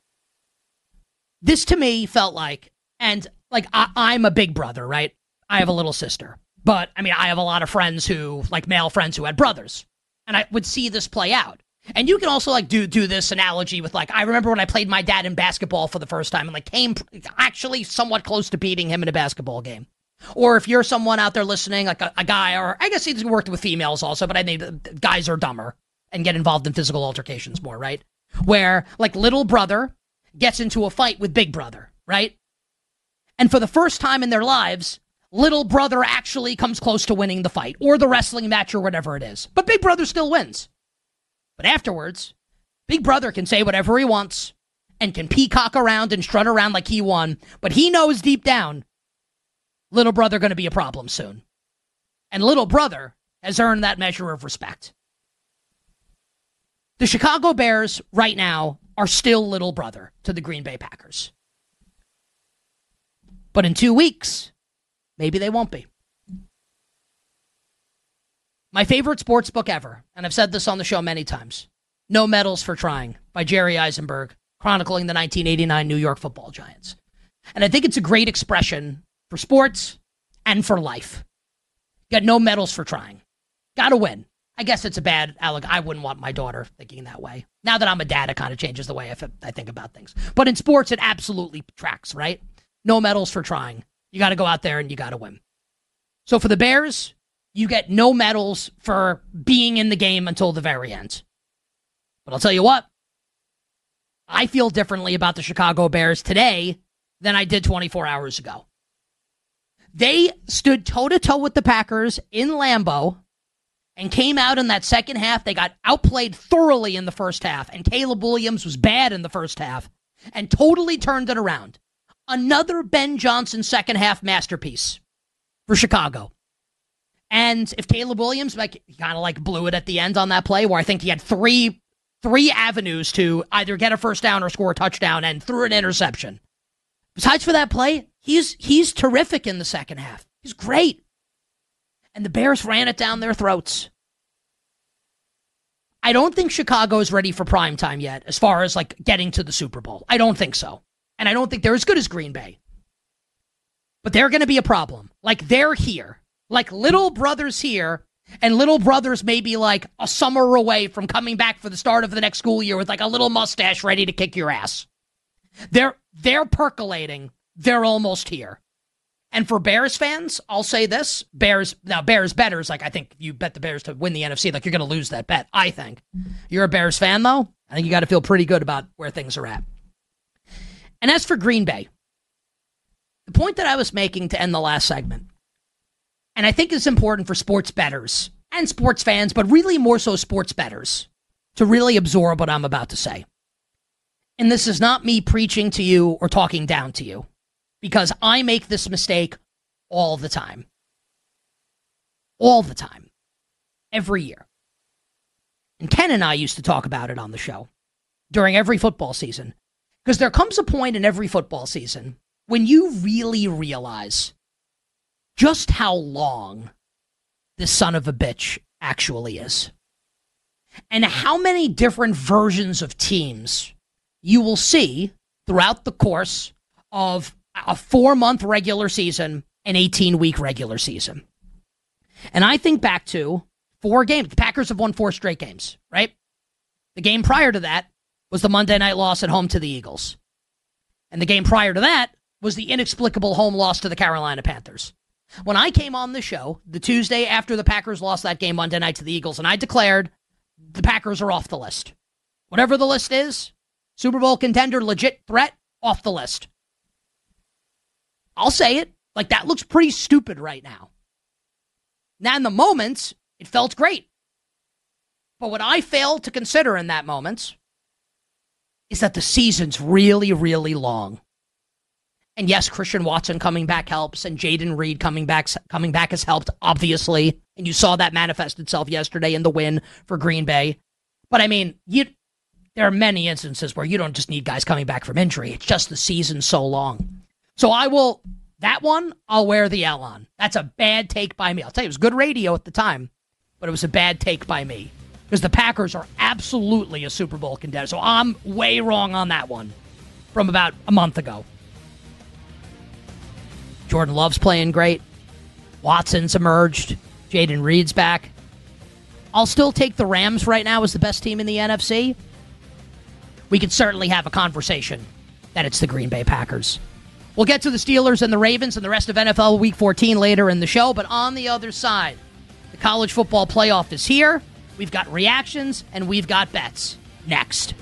This to me felt like, and like I, I'm a big brother, right? I have a little sister. But, I mean, I have a lot of friends who, like male friends who had brothers. And I would see this play out. And you can also, like, do do this analogy with, like, I remember when I played my dad in basketball for the first time and, like, came actually somewhat close to beating him in a basketball game. Or if you're someone out there listening, like a, a guy, or I guess he's worked with females also, but I think guys are dumber and get involved in physical altercations more, right? Where, like, little brother gets into a fight with big brother, right? And for the first time in their lives, little brother actually comes close to winning the fight or the wrestling match or whatever it is. But big brother still wins. But afterwards, big brother can say whatever he wants and can peacock around and strut around like he won. But he knows deep down, little brother going to be a problem soon. And little brother has earned that measure of respect. The Chicago Bears right now are still little brother to the Green Bay Packers. But in two weeks, maybe they won't be. My favorite sports book ever, and I've said this on the show many times, No Medals for Trying by Jerry Eisenberg, chronicling the nineteen eighty-nine New York Football Giants. And I think it's a great expression for sports and for life. Got no medals for trying. Gotta win. I guess it's a bad, Alec, I wouldn't want my daughter thinking that way. Now that I'm a dad, it kind of changes the way I, f- I think about things. But in sports, it absolutely tracks, right? No medals for trying. You got to go out there and you got to win. So for the Bears, you get no medals for being in the game until the very end. But I'll tell you what, I feel differently about the Chicago Bears today than I did twenty-four hours ago. They stood toe-to-toe with the Packers in Lambeau and came out in that second half. They got outplayed thoroughly in the first half, and Caleb Williams was bad in the first half and totally turned it around. Another Ben Johnson second half masterpiece for Chicago. And if Caleb Williams, like, kind of like blew it at the end on that play where I think he had three three avenues to either get a first down or score a touchdown and threw an interception. Besides for that play, he's he's terrific in the second half. He's great. And the Bears ran it down their throats. I don't think Chicago is ready for prime time yet as far as like getting to the Super Bowl. I don't think so. And I don't think they're as good as Green Bay. But they're going to be a problem. Like, they're here. Like, little brother's here, and little brother's maybe like a summer away from coming back for the start of the next school year with like a little mustache ready to kick your ass. They're, they're percolating. They're almost here. And for Bears fans, I'll say this. Bears, now Bears bettors, like I think if you bet the Bears to win the N F C, like you're going to lose that bet, I think. You're a Bears fan, though. I think you got to feel pretty good about where things are at. And as for Green Bay, the point that I was making to end the last segment, and I think it's important for sports bettors and sports fans, but really more so sports bettors, to really absorb what I'm about to say. And this is not me preaching to you or talking down to you, because I make this mistake all the time. All the time. Every year. And Ken and I used to talk about it on the show during every football season. Because there comes a point in every football season when you really realize just how long this son of a bitch actually is. And how many different versions of teams you will see throughout the course of a four-month regular season and eighteen-week regular season. And I think back to four games. The Packers have won four straight games, right? The game prior to that was the Monday night loss at home to the Eagles. And the game prior to that was the inexplicable home loss to the Carolina Panthers. When I came on the show, the Tuesday after the Packers lost that game Monday night to the Eagles, and I declared the Packers are off the list. Whatever the list is, Super Bowl contender, legit threat, off the list. I'll say it. Like, that looks pretty stupid right now. Now, in the moment, it felt great. But what I failed to consider in that moment is that the season's really, really long. And yes, Christian Watson coming back helps, and Jaden Reed coming back coming back has helped, obviously. And you saw that manifest itself yesterday in the win for Green Bay. But I mean, you there are many instances where you don't just need guys coming back from injury. It's just the season's so long. So I will, that one, I'll wear the L on. That's a bad take by me. I'll tell you, it was good radio at the time, but it was a bad take by me. Because the Packers are absolutely a Super Bowl contender. So I'm way wrong on that one from about a month ago. Jordan Love's playing great. Watson's emerged. Jaden Reed's back. I'll still take the Rams right now as the best team in the N F C. We could certainly have a conversation that it's the Green Bay Packers. We'll get to the Steelers and the Ravens and the rest of N F L Week fourteen later in the show, but on the other side, the college football playoff is here. We've got reactions and we've got bets. Next.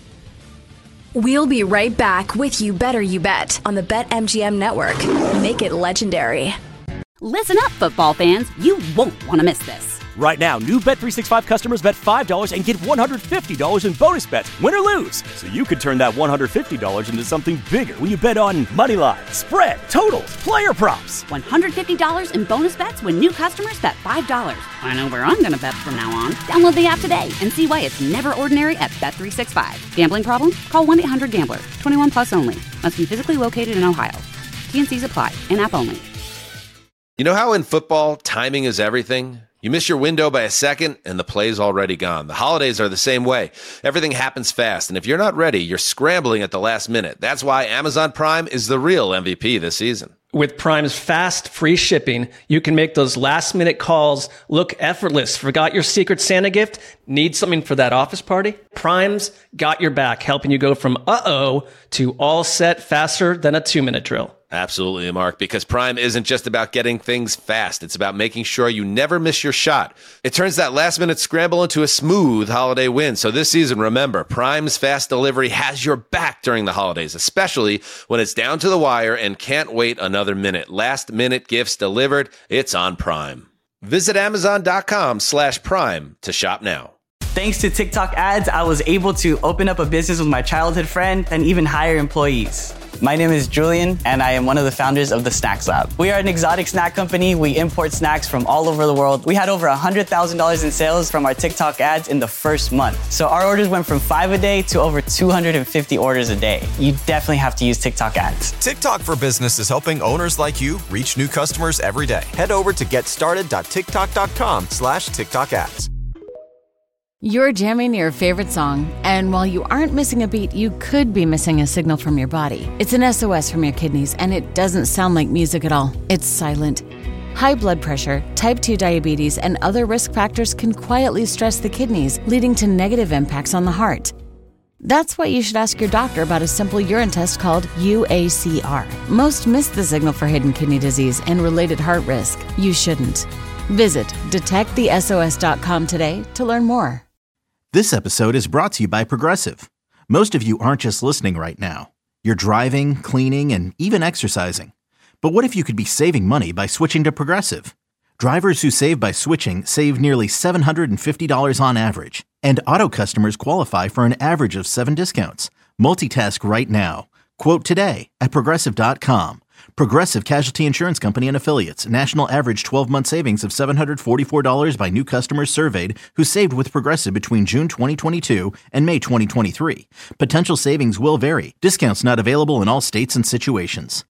We'll be right back with You Better You Bet on the BetMGM Network. Make it legendary. Listen up, football fans. You won't want to miss this. Right now, new Bet three sixty-five customers bet five dollars and get one hundred fifty dollars in bonus bets, win or lose. So you could turn that one hundred fifty dollars into something bigger when you bet on money line, spread, totals, player props. one hundred fifty dollars in bonus bets when new customers bet five dollars. I know where I'm going to bet from now on. Download the app today and see why it's never ordinary at Bet three sixty-five. Gambling problem? Call one eight hundred gambler. twenty-one plus only. Must be physically located in Ohio. T N Cs apply. In-app only. You know how in football, timing is everything? You miss your window by a second, and the play's already gone. The holidays are the same way. Everything happens fast, and if you're not ready, you're scrambling at the last minute. That's why Amazon Prime is the real M V P this season. With Prime's fast, free shipping, you can make those last-minute calls look effortless. Forgot your Secret Santa gift? Need something for that office party? Prime's got your back, helping you go from uh-oh to all set faster than a two-minute drill. Absolutely, Mark, because Prime isn't just about getting things fast. It's about making sure you never miss your shot. It turns that last-minute scramble into a smooth holiday win. So this season, remember, Prime's fast delivery has your back during the holidays, especially when it's down to the wire and can't wait another minute. Last-minute gifts delivered, it's on Prime. Visit Amazon.com slash Prime to shop now. Thanks to TikTok ads, I was able to open up a business with my childhood friend and even hire employees. My name is Julian, and I am one of the founders of the Snacks Lab. We are an exotic snack company. We import snacks from all over the world. We had over one hundred thousand dollars in sales from our TikTok ads in the first month. So our orders went from five a day to over two hundred fifty orders a day. You definitely have to use TikTok ads. TikTok for Business is helping owners like you reach new customers every day. Head over to getstarted.tiktok.com slash TikTok ads. You're jamming your favorite song, and while you aren't missing a beat, you could be missing a signal from your body. It's an S O S from your kidneys, and it doesn't sound like music at all. It's silent. High blood pressure, type two diabetes, and other risk factors can quietly stress the kidneys, leading to negative impacts on the heart. That's why you should ask your doctor about a simple urine test called U A C R. Most miss the signal for hidden kidney disease and related heart risk. You shouldn't. Visit detect the S O S dot com today to learn more. This episode is brought to you by Progressive. Most of you aren't just listening right now. You're driving, cleaning, and even exercising. But what if you could be saving money by switching to Progressive? Drivers who save by switching save nearly seven hundred fifty dollars on average. And auto customers qualify for an average of seven discounts. Multitask right now. Quote today at Progressive dot com. Progressive Casualty Insurance Company and Affiliates. National average twelve-month savings of seven hundred forty-four dollars by new customers surveyed who saved with Progressive between June twenty twenty-two and May twenty twenty-three. Potential savings will vary. Discounts not available in all states and situations.